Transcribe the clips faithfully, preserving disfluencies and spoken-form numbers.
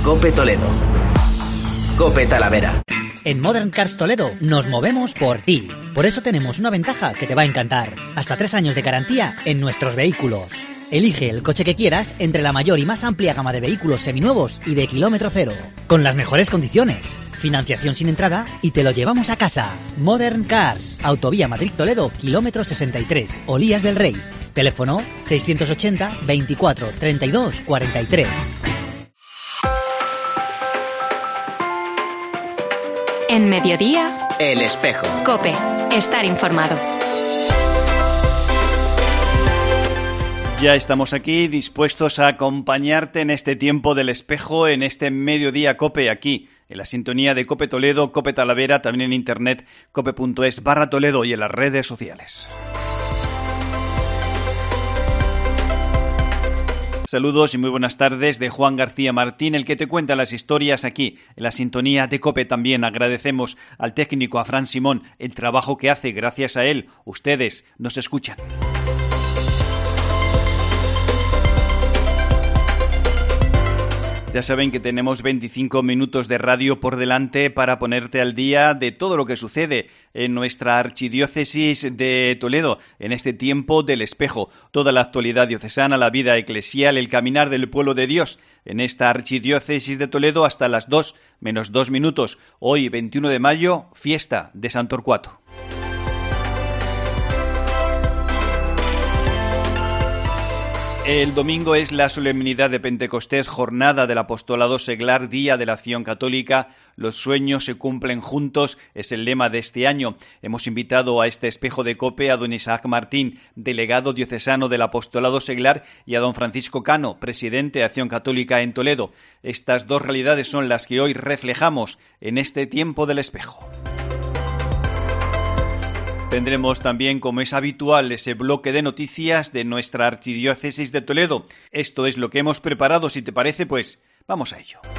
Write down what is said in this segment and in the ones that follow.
COPE Toledo. COPE Talavera. En Modern Cars Toledo nos movemos por ti. Por eso tenemos una ventaja que te va a encantar. Hasta tres años de garantía en nuestros vehículos. Elige el coche que quieras entre la mayor y más amplia gama de vehículos seminuevos y de kilómetro cero. Con las mejores condiciones. Financiación sin entrada y te lo llevamos a casa. Modern Cars. Autovía Madrid-Toledo, kilómetro sesenta y tres. Olías del Rey. Teléfono seiscientos ochenta, veinticuatro, treinta y dos, cuarenta y tres. En Mediodía, El Espejo. COPE. Estar informado. Ya estamos aquí dispuestos a acompañarte en este tiempo del espejo, en este Mediodía COPE, aquí en la sintonía de COPE Toledo, COPE Talavera, también en internet, cope.es barra Toledo y en las redes sociales. Saludos y muy buenas tardes de Juan García Martín, el que te cuenta las historias aquí, en la sintonía de COPE. También agradecemos al técnico, a Fran Simón, el trabajo que hace. Gracias a él, ustedes nos escuchan. Ya saben que tenemos veinticinco minutos de radio por delante para ponerte al día de todo lo que sucede en nuestra archidiócesis de Toledo, en este tiempo del espejo. Toda la actualidad diocesana, la vida eclesial, el caminar del pueblo de Dios en esta archidiócesis de Toledo hasta las dos menos dos minutos. Hoy, veintiuno de mayo, fiesta de San Torcuato. El domingo es la solemnidad de Pentecostés, jornada del apostolado seglar, día de la acción católica. Los sueños se cumplen juntos, es el lema de este año. Hemos invitado a este espejo de COPE a don Isaac Martín, delegado diocesano del apostolado seglar, y a don Francisco Cano, presidente de Acción Católica en Toledo. Estas dos realidades son las que hoy reflejamos en este tiempo del espejo. Tendremos también, como es habitual, ese bloque de noticias de nuestra archidiócesis de Toledo. Esto es lo que hemos preparado. Si te parece, pues vamos a ello.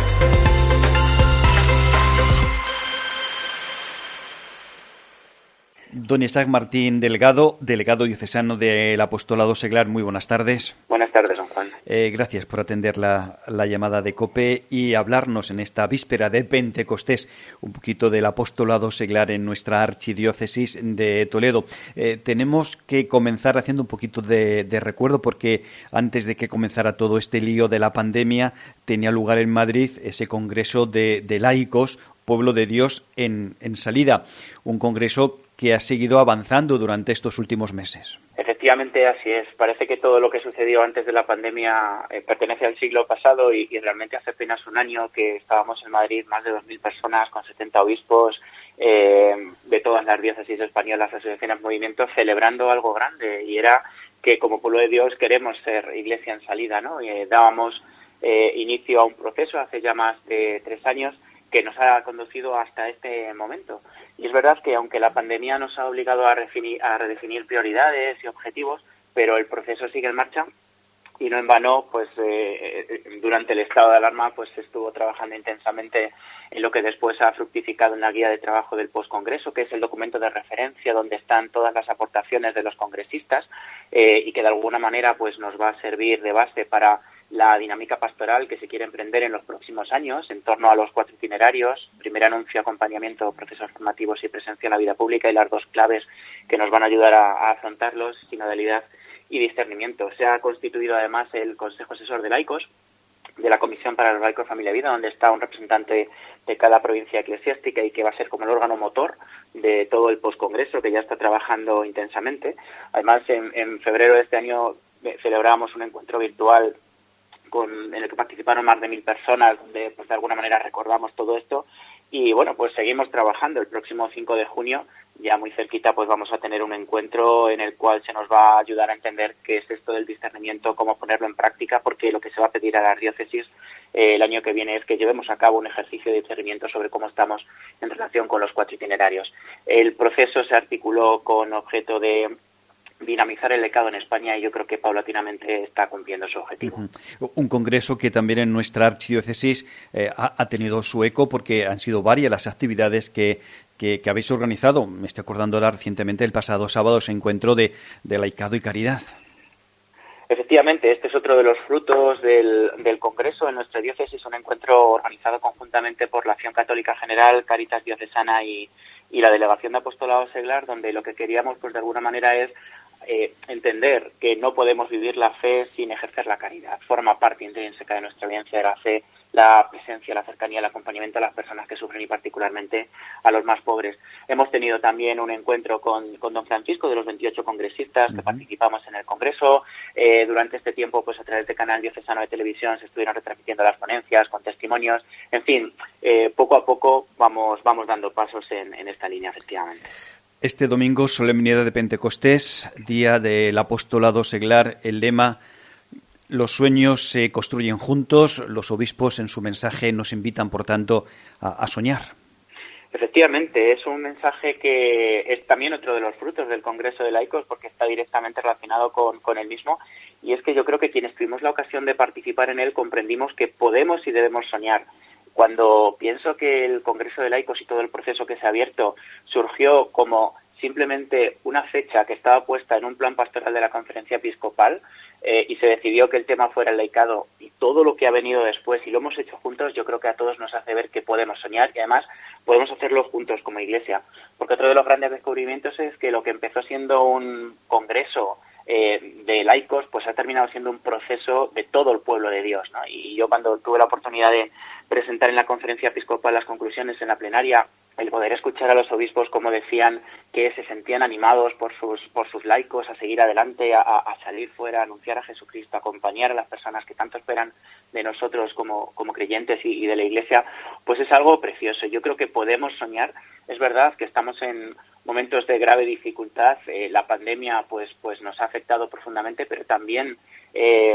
Don Isaac Martín Delgado, delegado diocesano del apostolado seglar, muy buenas tardes. Buenas tardes, don Juan. Eh, gracias por atender la, la llamada de COPE y hablarnos en esta víspera de Pentecostés un poquito del apostolado seglar en nuestra archidiócesis de Toledo. Eh, tenemos que comenzar haciendo un poquito de, de recuerdo, porque antes de que comenzara todo este lío de la pandemia tenía lugar en Madrid ese congreso de, de laicos, Pueblo de Dios en, en salida, un congreso que ha seguido avanzando durante estos últimos meses. Efectivamente, así es. Parece que todo lo que sucedió antes de la pandemia eh, pertenece al siglo pasado y, y realmente hace apenas un año que estábamos en Madrid, más de dos mil personas, con setenta obispos eh, de todas las diócesis españolas, asociaciones, movimientos, celebrando algo grande, y era que como pueblo de Dios queremos ser iglesia en salida, ¿no? Y, eh, dábamos eh, inicio a un proceso hace ya más de tres años que nos ha conducido hasta este momento. Y es verdad que aunque la pandemia nos ha obligado a, redefinir, a redefinir prioridades y objetivos, pero el proceso sigue en marcha y no en vano, pues eh, durante el estado de alarma pues se estuvo trabajando intensamente en lo que después ha fructificado en la guía de trabajo del postcongreso, que es el documento de referencia donde están todas las aportaciones de los congresistas eh, y que de alguna manera pues nos va a servir de base para la dinámica pastoral que se quiere emprender en los próximos años en torno a los cuatro itinerarios: primer anuncio, acompañamiento, procesos formativos y presencia en la vida pública, y las dos claves que nos van a ayudar a, a afrontarlos: sinodalidad y discernimiento. Se ha constituido además el Consejo Asesor de Laicos de la Comisión para los Laicos, Familia y Vida, donde está un representante de cada provincia eclesiástica y que va a ser como el órgano motor de todo el postcongreso, que ya está trabajando intensamente. Además, en, en febrero de este año eh, celebramos un encuentro virtual Con, en el que participaron más de mil personas, donde pues de alguna manera recordamos todo esto. Y bueno, pues seguimos trabajando. El próximo cinco de junio, ya muy cerquita, pues vamos a tener un encuentro en el cual se nos va a ayudar a entender qué es esto del discernimiento, cómo ponerlo en práctica, porque lo que se va a pedir a la diócesis eh, el año que viene es que llevemos a cabo un ejercicio de discernimiento sobre cómo estamos en relación con los cuatro itinerarios. El proceso se articuló con objeto de dinamizar el lecado en España, y yo creo que paulatinamente está cumpliendo su objetivo. Uh-huh. Un congreso que también en nuestra archidiócesis eh, ha, ha tenido su eco, porque han sido varias las actividades que, que, que habéis organizado. Me estoy acordando ahora recientemente, el pasado sábado, ese encuentro de, de laicado y caridad. Efectivamente, este es otro de los frutos del, del Congreso en nuestra diócesis, un encuentro organizado conjuntamente por la Acción Católica General, Cáritas Diocesana y, y la Delegación de Apostolado Seglar, donde lo que queríamos, pues de alguna manera, es eh, entender que no podemos vivir la fe sin ejercer la caridad. Forma parte intrínseca de nuestra vivencia de la fe la presencia, la cercanía, el acompañamiento a las personas que sufren y particularmente a los más pobres. Hemos tenido también un encuentro con, con don Francisco, de los veintiocho congresistas que uh-huh. participamos en el Congreso. Eh, durante este tiempo, pues a través del canal diocesano de televisión se estuvieron retransmitiendo las ponencias con testimonios. En fin, eh, poco a poco vamos, vamos dando pasos en, en esta línea, efectivamente. Este domingo, solemnidad de Pentecostés, día del apostolado seglar, el lema: los sueños se construyen juntos. Los obispos en su mensaje nos invitan, por tanto, a, a soñar. Efectivamente, es un mensaje que es también otro de los frutos del Congreso de Laicos, porque está directamente relacionado con, con el mismo, y es que yo creo que quienes tuvimos la ocasión de participar en él comprendimos que podemos y debemos soñar. Cuando pienso que el Congreso de Laicos y todo el proceso que se ha abierto surgió como simplemente una fecha que estaba puesta en un plan pastoral de la Conferencia Episcopal, eh, y se decidió que el tema fuera el laicado, y todo lo que ha venido después, y lo hemos hecho juntos, yo creo que a todos nos hace ver que podemos soñar, y además podemos hacerlo juntos como Iglesia. Porque otro de los grandes descubrimientos es que lo que empezó siendo un congreso eh, de laicos, pues ha terminado siendo un proceso de todo el pueblo de Dios, ¿no? Y yo, cuando tuve la oportunidad de presentar en la Conferencia Episcopal las conclusiones en la plenaria, el poder escuchar a los obispos cómo decían que se sentían animados por sus por sus laicos a seguir adelante, a, a salir fuera, a anunciar a Jesucristo, a acompañar a las personas que tanto esperan de nosotros como, como creyentes y, y de la Iglesia, pues es algo precioso. Yo creo que podemos soñar. Es verdad que estamos en momentos de grave dificultad, eh, la pandemia pues pues nos ha afectado profundamente, pero también eh,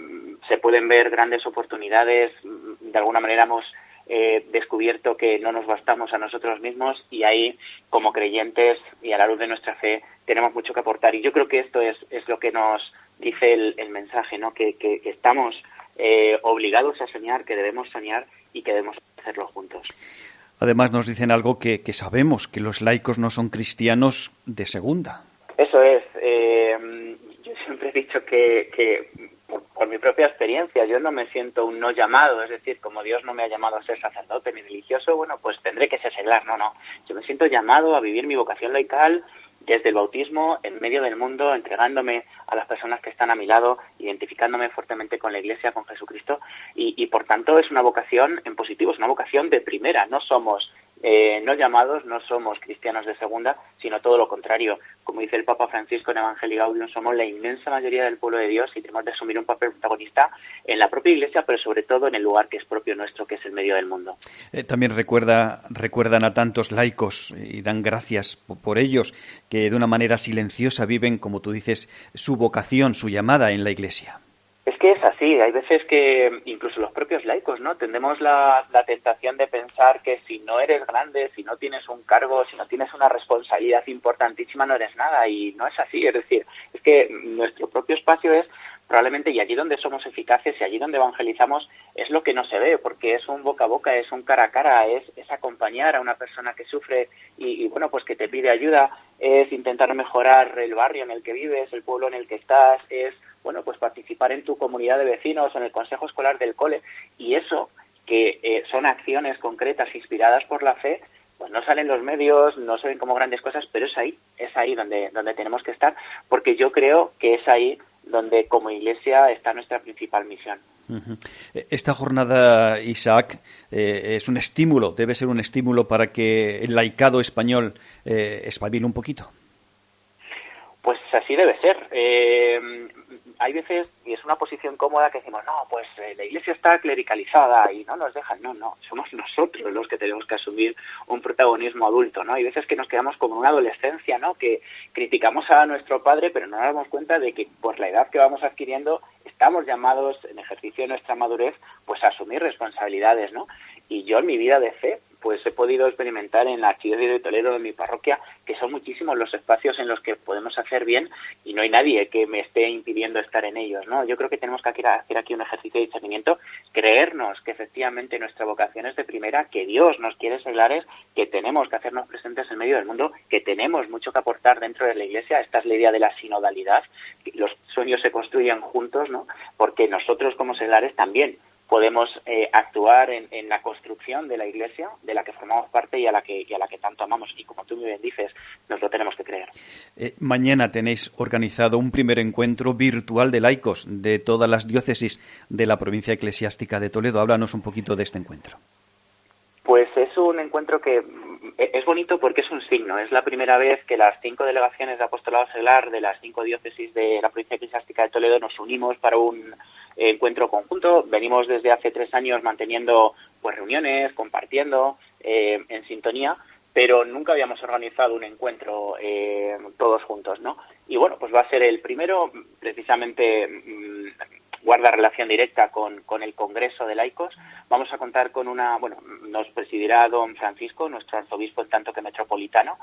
se pueden ver grandes oportunidades. De alguna manera hemos Eh, descubierto que no nos bastamos a nosotros mismos, y ahí, como creyentes y a la luz de nuestra fe, tenemos mucho que aportar. Y yo creo que esto es, es lo que nos dice el, el mensaje, ¿no? Que, que, que estamos eh, obligados a soñar, que debemos soñar y que debemos hacerlo juntos. Además nos dicen algo que, que sabemos, que los laicos no son cristianos de segunda. Eso es. Eh, yo siempre he dicho que... que Por, por mi propia experiencia, yo no me siento un no llamado, es decir, como Dios no me ha llamado a ser sacerdote ni religioso, bueno, pues tendré que ser seglar, no, no. Yo me siento llamado a vivir mi vocación laical desde el bautismo, en medio del mundo, entregándome a las personas que están a mi lado, identificándome fuertemente con la Iglesia, con Jesucristo, y, y por tanto es una vocación en positivo, es una vocación de primera. No somos eh, no llamados, no somos cristianos de segunda, sino todo lo contrario. Como dice el Papa Francisco en Evangelii Gaudium, somos la inmensa mayoría del pueblo de Dios y tenemos de asumir un papel protagonista en la propia Iglesia, pero sobre todo en el lugar que es propio nuestro, que es el medio del mundo. Eh, también recuerda, recuerdan a tantos laicos y dan gracias por, por ellos, que de una manera silenciosa viven, como tú dices, su vocación, su llamada en la Iglesia. Es que es así, hay veces que incluso los propios laicos, ¿no? Tendemos la, la tentación de pensar que si no eres grande, si no tienes un cargo, si no tienes una responsabilidad importantísima, no eres nada, y no es así. Es decir, es que nuestro propio espacio es probablemente, y allí donde somos eficaces y allí donde evangelizamos, es lo que no se ve, porque es un boca a boca, es un cara a cara, es, es acompañar a una persona que sufre y, y bueno, pues que te pide ayuda, es intentar mejorar el barrio en el que vives, el pueblo en el que estás, es bueno, pues participar en tu comunidad de vecinos o en el consejo escolar del cole, y eso, que eh, son acciones concretas inspiradas por la fe, pues no salen los medios, no se ven como grandes cosas, pero es ahí, es ahí donde, donde tenemos que estar, porque yo creo que es ahí donde como Iglesia está nuestra principal misión. Uh-huh. Esta jornada, Isaac, eh, es un estímulo, debe ser un estímulo para que el laicado español eh, espabile un poquito. Pues así debe ser. Eh, hay veces, y es una posición cómoda, que decimos, no, pues eh, la Iglesia está clericalizada y no nos dejan. No, no, somos nosotros los que tenemos que asumir un protagonismo adulto, ¿no? Hay veces que nos quedamos como en una adolescencia, ¿no? Que criticamos a nuestro padre, pero no nos damos cuenta de que por la edad que vamos adquiriendo estamos llamados, en ejercicio de nuestra madurez, pues a asumir responsabilidades, ¿no? Y yo en mi vida de fe, pues he podido experimentar en la Archidiócesis de Toledo, en mi parroquia, que son muchísimos los espacios en los que podemos hacer bien y no hay nadie que me esté impidiendo estar en ellos, ¿no? Yo creo que tenemos que hacer aquí un ejercicio de discernimiento, creernos que efectivamente nuestra vocación es de primera, que Dios nos quiere seglares, que tenemos que hacernos presentes en medio del mundo, que tenemos mucho que aportar dentro de la Iglesia. Esta es la idea de la sinodalidad. Los sueños se construyen juntos, ¿no? Porque nosotros como seglares también podemos eh, actuar en, en la construcción de la Iglesia, de la que formamos parte y a la que, y a la que tanto amamos. Y como tú muy bien dices, nos lo tenemos que creer. Eh, mañana tenéis organizado un primer encuentro virtual de laicos de todas las diócesis de la provincia eclesiástica de Toledo. Háblanos un poquito de este encuentro. Pues es un encuentro que es bonito porque es un signo. Es la primera vez que las cinco delegaciones de apostolado seglar de las cinco diócesis de la provincia eclesiástica de Toledo nos unimos para un encuentro conjunto. Venimos desde hace tres años manteniendo pues reuniones, compartiendo, eh, en sintonía, pero nunca habíamos organizado un encuentro eh, todos juntos, ¿no? Y bueno, pues va a ser el primero, precisamente mmm, guarda relación directa con, con el Congreso de Laicos. Vamos a contar con una, bueno, nos presidirá don Francisco, nuestro arzobispo en tanto que metropolitano.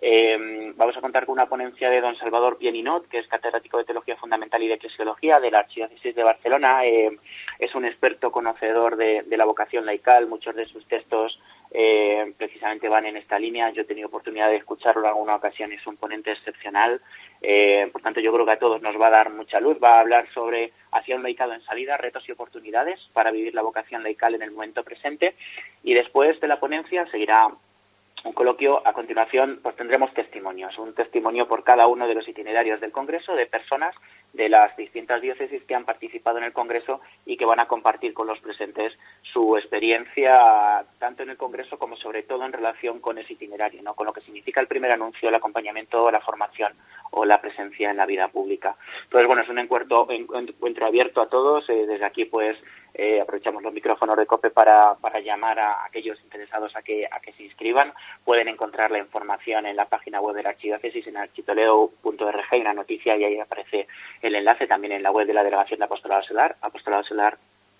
Eh, vamos a contar con una ponencia de don Salvador Pieninot, que es catedrático de Teología Fundamental y de Eclesiología de la Archidiócesis de Barcelona. Eh, es un experto conocedor de, de la vocación laical. Muchos de sus textos eh, precisamente van en esta línea. Yo he tenido oportunidad de escucharlo en alguna ocasión, es un ponente excepcional. Eh, por tanto, yo creo que a todos nos va a dar mucha luz. Va a hablar sobre hacia un laicado en salida, retos y oportunidades para vivir la vocación laical en el momento presente. Y después de la ponencia seguirá un coloquio. A continuación, pues tendremos testimonios, un testimonio por cada uno de los itinerarios del Congreso de personas de las distintas diócesis que han participado en el Congreso y que van a compartir con los presentes su experiencia tanto en el Congreso como sobre todo en relación con ese itinerario, ¿no? Con lo que significa el primer anuncio, el acompañamiento, la formación o la presencia en la vida pública. Entonces, bueno, es un encuentro, encuentro abierto a todos. Eh, desde aquí, pues, eh, aprovechamos los micrófonos de COPE para, para llamar a aquellos interesados a que, a que se inscriban. Pueden encontrar la información en la página web de la Archidiócesis, en architoledo punto org, hay una noticia y ahí aparece el enlace, también en la web de la Delegación de Apostolado Seglar, apostolado seglar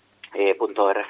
punto org.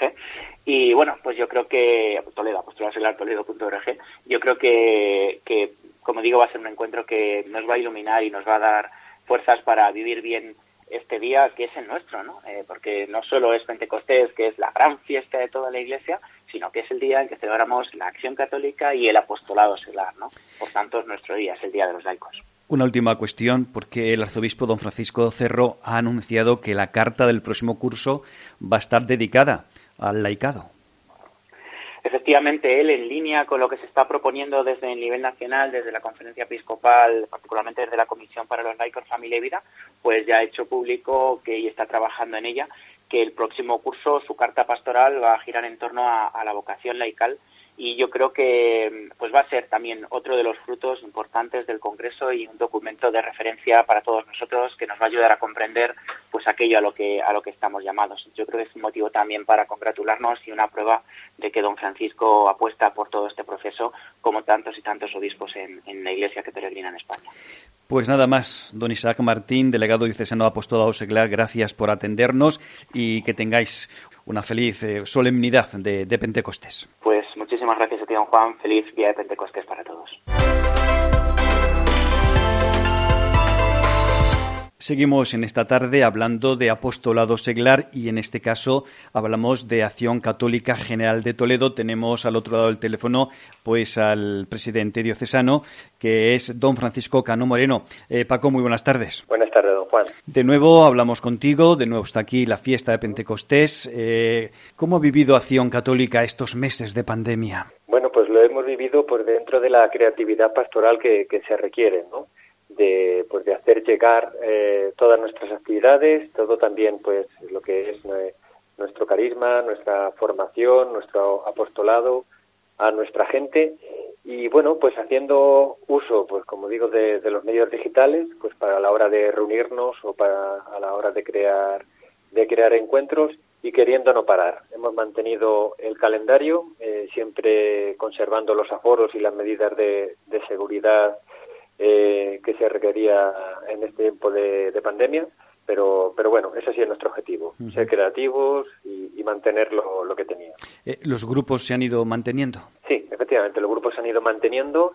Y bueno, pues yo creo que Toledo, apostolado seglar toledo punto org, yo creo que, que, como digo, va a ser un encuentro que nos va a iluminar y nos va a dar fuerzas para vivir bien este día, que es el nuestro, ¿no? Eh, porque no solo es Pentecostés, que es la gran fiesta de toda la Iglesia, sino que es el día en que celebramos la acción católica y el apostolado seglar, ¿no? Por tanto, es nuestro día, es el Día de los Laicos. Una última cuestión, porque el arzobispo don Francisco Cerro ha anunciado que la carta del próximo curso va a estar dedicada al laicado. Efectivamente, él, en línea con lo que se está proponiendo desde el nivel nacional, desde la Conferencia Episcopal, particularmente desde la Comisión para los Laicos, Familia y Vida, pues ya ha hecho público que y está trabajando en ella, que el próximo curso, su carta pastoral, va a girar en torno a, a la vocación laical. Y yo creo que pues va a ser también otro de los frutos importantes del Congreso y un documento de referencia para todos nosotros que nos va a ayudar a comprender pues aquello a lo que a lo que estamos llamados. Yo creo que es un motivo también para congratularnos y una prueba de que don Francisco apuesta por todo este proceso, como tantos y tantos obispos en, en la Iglesia que peregrina en España. Pues nada más, don Isaac Martín, delegado diocesano de Apostolado Seglar, gracias por atendernos y que tengáis una feliz eh, solemnidad de, de Pentecostés. Pues muchísimas gracias a ti, don Juan. Feliz día de Pentecostés para todos. Seguimos en esta tarde hablando de apostolado seglar y en este caso hablamos de Acción Católica General de Toledo. Tenemos al otro lado del teléfono pues al presidente diocesano, que es don Francisco Cano Moreno. Eh, Paco, muy buenas tardes. Buenas tardes, don Juan. De nuevo hablamos contigo, de nuevo está aquí la fiesta de Pentecostés. Eh, ¿Cómo ha vivido Acción Católica estos meses de pandemia? Bueno, pues lo hemos vivido por dentro de la creatividad pastoral que, que se requiere, ¿no? De, pues de hacer llegar eh, todas nuestras actividades, todo también pues lo que es eh, nuestro carisma, nuestra formación, nuestro apostolado a nuestra gente y bueno, pues haciendo uso, pues como digo, de, de los medios digitales, pues para la hora de reunirnos o para a la hora de crear de crear encuentros y queriendo no parar. Hemos mantenido el calendario, eh, siempre conservando los aforos y las medidas de, de seguridad Eh, que se requería en este tiempo de, de pandemia, pero pero bueno, ese sí es nuestro objetivo, uh-huh. Ser creativos y, y mantener lo, lo que tenía. Eh, ¿Los grupos se han ido manteniendo? Sí, efectivamente, los grupos se han ido manteniendo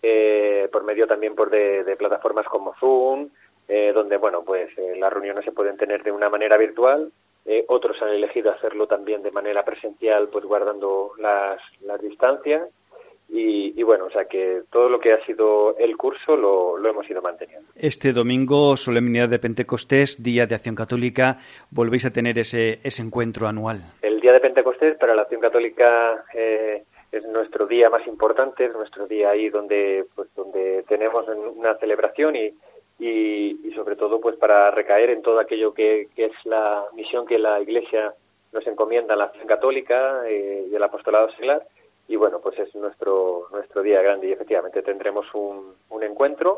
eh, por medio también por de, de plataformas como Zoom, eh, donde bueno pues eh, las reuniones se pueden tener de una manera virtual. Eh, otros han elegido hacerlo también de manera presencial, pues guardando las, las distancias. Y, y bueno, o sea que todo lo que ha sido el curso lo, lo hemos ido manteniendo. Este domingo, solemnidad de Pentecostés, Día de Acción Católica, volvéis a tener ese, ese encuentro anual. El Día de Pentecostés para la Acción Católica eh, es nuestro día más importante, es nuestro día ahí donde pues donde tenemos una celebración y, y, y sobre todo pues para recaer en todo aquello que, que es la misión que la Iglesia nos encomienda a la Acción Católica eh, y el apostolado seglar. Y bueno, pues es nuestro nuestro día grande y efectivamente tendremos un, un encuentro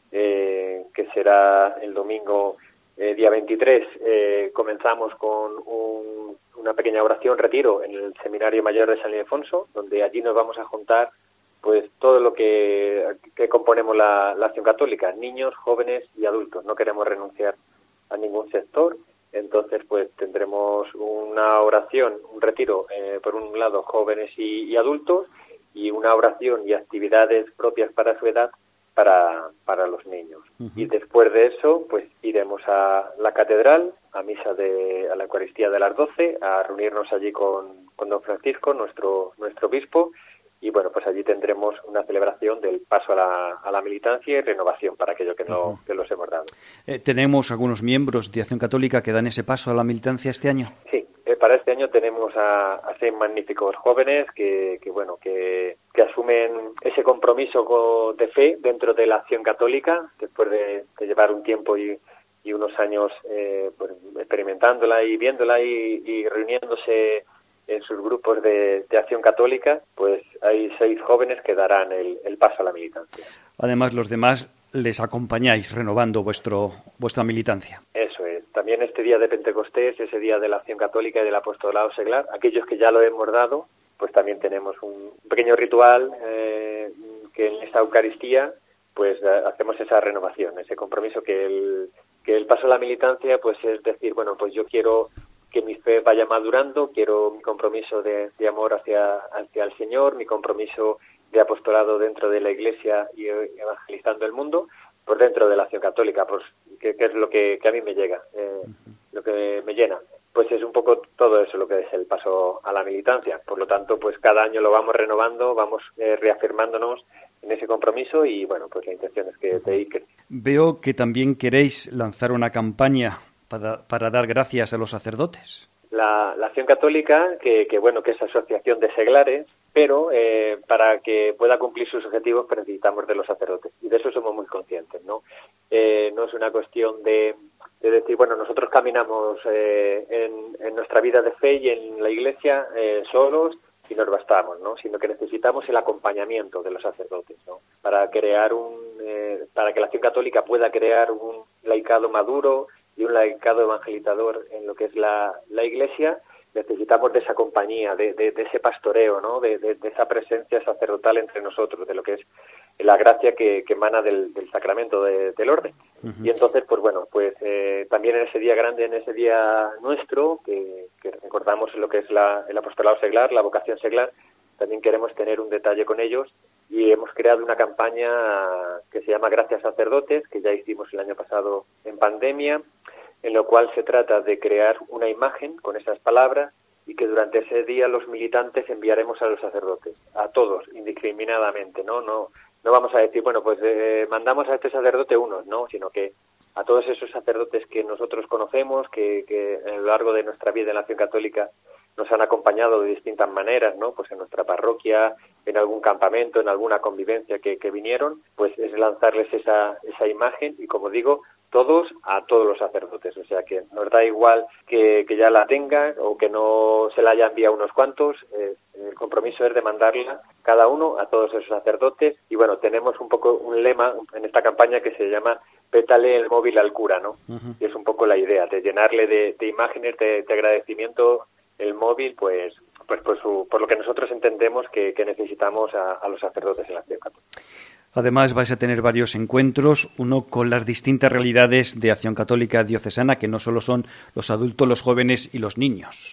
eh, que será el domingo eh, día veintitrés. Eh, comenzamos con un, una pequeña oración retiro en el Seminario Mayor de San Ildefonso, donde allí nos vamos a juntar pues todo lo que, que componemos la, la Acción Católica, niños, jóvenes y adultos. No queremos renunciar a ningún sector. Entonces, pues tendremos una oración, un retiro, eh, por un lado, jóvenes y, y adultos, y una oración y actividades propias para su edad para, para los niños. Uh-huh. Y después de eso, pues iremos a la catedral, a misa de, a la Eucaristía de las doce, a reunirnos allí con, con don Francisco, nuestro, nuestro obispo, y bueno, pues allí tendremos una celebración del paso a la, a la militancia y renovación para aquello que, no, uh-huh. que los hemos dado. Eh, ¿Tenemos algunos miembros de Acción Católica que dan ese paso a la militancia este año? Sí, eh, para este año tenemos a, a seis magníficos jóvenes que, que bueno, que, que asumen ese compromiso de fe dentro de la Acción Católica, después de, de llevar un tiempo y, y unos años eh, pues, experimentándola y viéndola y, y reuniéndose en sus grupos de, de Acción Católica, pues hay seis jóvenes que darán el, el paso a la militancia. Además, los demás les acompañáis renovando vuestro vuestra militancia. Eso es. También este día de Pentecostés, ese día de la Acción Católica y del apostolado seglar, aquellos que ya lo hemos dado, pues también tenemos un pequeño ritual eh, que en esta Eucaristía pues hacemos esa renovación, ese compromiso que el, que el paso a la militancia pues es decir, bueno, pues yo quiero que mi fe vaya madurando, quiero mi compromiso de, de amor hacia, hacia el Señor, mi compromiso de apostolado dentro de la Iglesia y evangelizando el mundo, por dentro de la Acción Católica, pues que, que es lo que, que a mí me llega, eh, uh-huh. lo que me llena. Pues es un poco todo eso lo que es el paso a la militancia. Por lo tanto, pues cada año lo vamos renovando, vamos eh, reafirmándonos en ese compromiso y bueno, pues la intención es que te dediques. Veo que también queréis lanzar una campaña Para, para dar gracias a los sacerdotes. La, la Acción Católica, que, que bueno, que es asociación de seglares, pero eh, para que pueda cumplir sus objetivos necesitamos de los sacerdotes, y de eso somos muy conscientes, ¿no? Eh, no es una cuestión de, de decir, bueno, nosotros caminamos eh, en, en nuestra vida de fe y en la Iglesia eh, solos y nos bastamos, ¿no? Sino que necesitamos el acompañamiento de los sacerdotes, ¿no? Para crear un, eh, para que la Acción Católica pueda crear un laicado maduro y un laicado evangelizador en lo que es la, la Iglesia, necesitamos de esa compañía, de, de, de ese pastoreo, ¿no? De, de, de esa presencia sacerdotal entre nosotros, de lo que es la gracia que, que emana del, del sacramento de, del orden. Uh-huh. Y entonces, pues bueno, pues eh, también en ese día grande, en ese día nuestro, que, que recordamos lo que es la, el apostolado seglar, la vocación seglar, también queremos tener un detalle con ellos y hemos creado una campaña que se llama Gracias Sacerdotes, que ya hicimos el año pasado en pandemia, en lo cual se trata de crear una imagen con esas palabras y que durante ese día los militantes enviaremos a los sacerdotes, a todos, indiscriminadamente, ¿no? No, no vamos a decir, bueno, pues eh, mandamos a este sacerdote unos, no, sino que a todos esos sacerdotes que nosotros conocemos, que, que a lo largo de nuestra vida en la Acción Católica nos han acompañado de distintas maneras, ¿no? Pues en nuestra parroquia, en algún campamento, en alguna convivencia que, que vinieron, pues es lanzarles esa, esa imagen y, como digo, todos a todos los sacerdotes, o sea que nos da igual que, que ya la tengan o que no se la haya enviado unos cuantos, eh, el compromiso es de mandarla cada uno a todos esos sacerdotes y bueno, tenemos un poco un lema en esta campaña que se llama pétale el móvil al cura, ¿no? Uh-huh. Y es un poco la idea de llenarle de, de imágenes de, de agradecimiento el móvil, pues pues por, su, por lo que nosotros entendemos que, que necesitamos a, a los sacerdotes en la Acción Católica. Además, vais a tener varios encuentros, uno con las distintas realidades de Acción Católica diocesana, que no solo son los adultos, los jóvenes y los niños.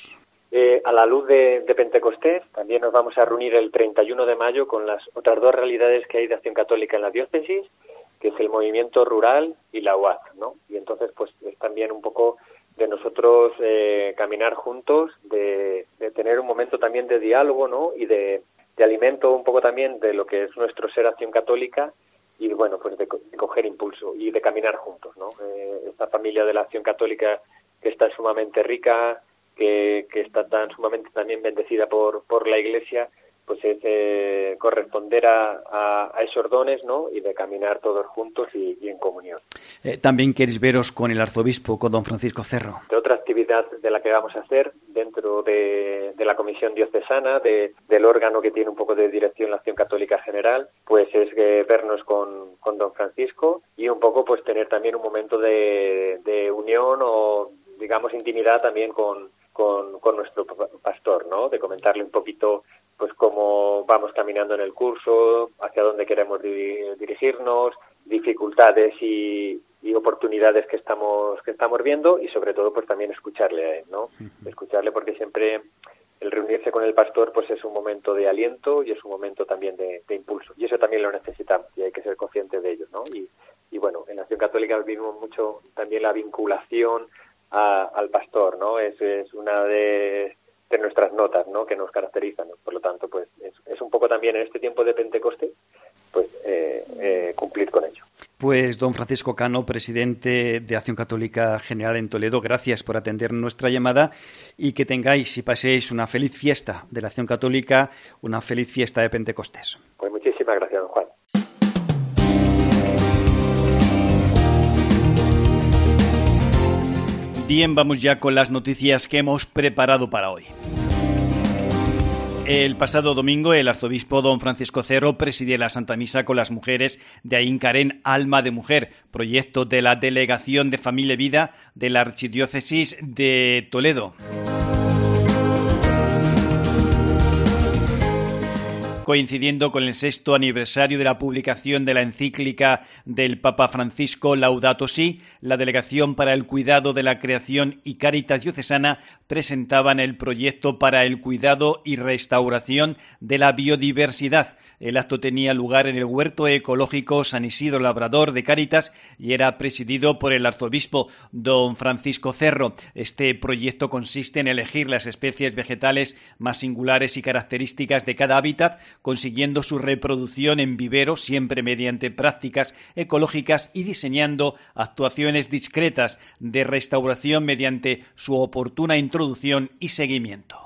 Eh, a la luz de, de Pentecostés, también nos vamos a reunir el treinta y uno de mayo con las otras dos realidades que hay de Acción Católica en la diócesis, que es el movimiento rural y la U A C, ¿no? Y entonces, pues, es también un poco de nosotros eh, caminar juntos, de, de tener un momento también de diálogo, ¿no? Y de, de alimento un poco también de lo que es nuestro ser Acción Católica y, bueno, pues de, de coger impulso y de caminar juntos, ¿no? Eh, esta familia de la Acción Católica que está sumamente rica, Que, que está tan sumamente también bendecida por por la Iglesia, pues es eh, corresponder a, a, a esos dones, ¿no? Y de caminar todos juntos y, y en comunión. Eh, también queréis veros con el arzobispo, con don Francisco Cerro. De otra actividad de la que vamos a hacer dentro de, de la Comisión Diocesana, de, del órgano que tiene un poco de dirección la Acción Católica General, pues es eh, vernos con, con don Francisco y un poco pues tener también un momento de, de unión o, digamos, intimidad también con Con, con nuestro pastor, ¿no? De comentarle un poquito, pues, cómo vamos caminando en el curso, hacia dónde queremos di- dirigirnos, dificultades y, y oportunidades que estamos que estamos viendo y, sobre todo, pues, también escucharle a él, ¿no? Uh-huh. Escucharle porque siempre el reunirse con el pastor, pues, es un momento de aliento y es un momento también de, de impulso. Y eso también lo necesitamos y hay que ser conscientes de ello, ¿no? Y, y bueno, en la Acción Católica vivimos mucho también la vinculación A, al pastor, ¿no? Es, es una de, de nuestras notas, ¿no? Que nos caracterizan, ¿no? Por lo tanto, pues es, es un poco también en este tiempo de Pentecostés, pues eh, eh, cumplir con ello. Pues don Francisco Cano, presidente de Acción Católica General en Toledo, gracias por atender nuestra llamada y que tengáis y paséis una feliz fiesta de la Acción Católica, una feliz fiesta de Pentecostés. Pues muchísimas gracias, don Juan. Bien, vamos ya con las noticias que hemos preparado para hoy. El pasado domingo, el arzobispo don Francisco Cerro presidió la Santa Misa con las mujeres de Aincarén Alma de Mujer, proyecto de la Delegación de Familia y Vida de la Archidiócesis de Toledo. Coincidiendo con el sexto aniversario de la publicación de la encíclica del Papa Francisco Laudato Si, la Delegación para el Cuidado de la Creación y Cáritas Diocesana presentaban el proyecto para el cuidado y restauración de la biodiversidad. El acto tenía lugar en el Huerto Ecológico San Isidro Labrador de Cáritas y era presidido por el arzobispo don Francisco Cerro. Este proyecto consiste en elegir las especies vegetales más singulares y características de cada hábitat, consiguiendo su reproducción en vivero siempre mediante prácticas ecológicas y diseñando actuaciones discretas de restauración mediante su oportuna introducción y seguimiento.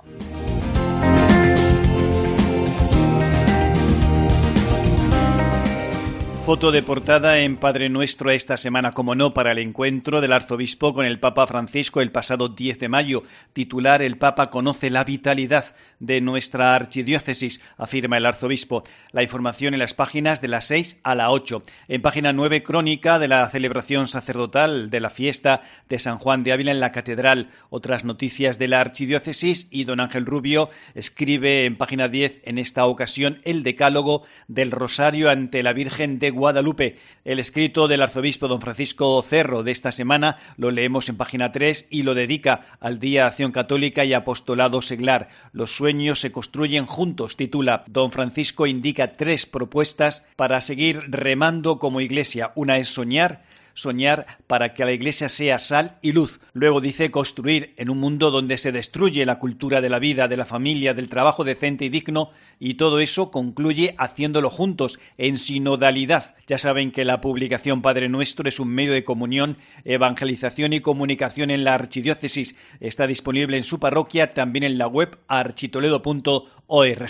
Foto de portada en Padre Nuestro esta semana, como no, para el encuentro del arzobispo con el Papa Francisco el pasado diez de mayo. Titular: El Papa conoce la vitalidad de nuestra archidiócesis, afirma el arzobispo. La información en las páginas de las seis a la ocho. En página nueve, crónica de la celebración sacerdotal de la fiesta de San Juan de Ávila en la catedral. Otras noticias de la archidiócesis y don Ángel Rubio escribe en página diez, en esta ocasión, el decálogo del Rosario ante la Virgen de Guadalupe. El escrito del arzobispo don Francisco Cerro de esta semana lo leemos en página tres y lo dedica al Día Acción Católica y Apostolado Seglar. Los sueños se construyen juntos, titula. Don Francisco indica tres propuestas para seguir remando como Iglesia. Una es soñar, soñar para que la Iglesia sea sal y luz. Luego dice construir en un mundo donde se destruye la cultura de la vida, de la familia, del trabajo decente y digno, y todo eso concluye haciéndolo juntos, en sinodalidad. Ya saben que la publicación Padre Nuestro es un medio de comunión, evangelización y comunicación en la archidiócesis. Está disponible en su parroquia, también en la web architoledo punto org.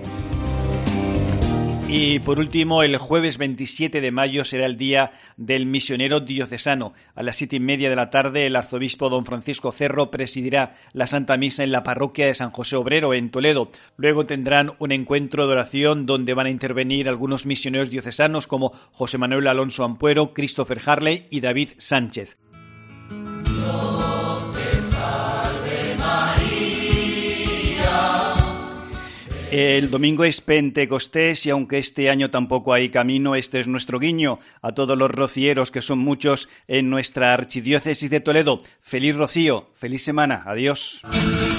Y por último, el jueves veintisiete de mayo será el Día del Misionero Diocesano. A las siete y media de la tarde, el arzobispo don Francisco Cerro presidirá la Santa Misa en la parroquia de San José Obrero, en Toledo. Luego tendrán un encuentro de oración donde van a intervenir algunos misioneros diocesanos como José Manuel Alonso Ampuero, Christopher Harley y David Sánchez. El domingo es Pentecostés y aunque este año tampoco hay camino, este es nuestro guiño a todos los rocieros, que son muchos en nuestra archidiócesis de Toledo. Feliz rocío, feliz semana, adiós.